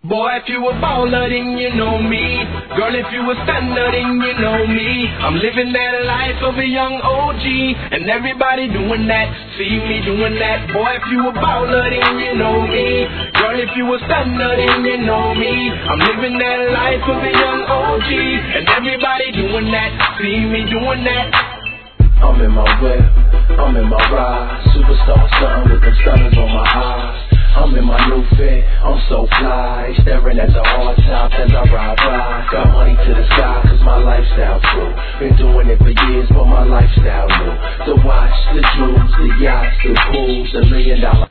Boy, if you a baller, then you know me. Girl, if you a stunner, then you know me. I'm living that life of a young OG, and everybody doing that, see me doing that. Boy, if you a baller, then you know me. Girl, if you a stunner, then you know me. I'm living that life of a young OG, and everybody doing that, see me doing that. I'm in my whip, I'm in my ride, superstar something with them stunners on my eyes. I'm in my new fit, I'm so fly, staring at the hard top as I ride by. Got money to the sky cause my lifestyle true. Been doing it for years but my lifestyle new. The watch, the jewels, the yachts, the pools, $1 million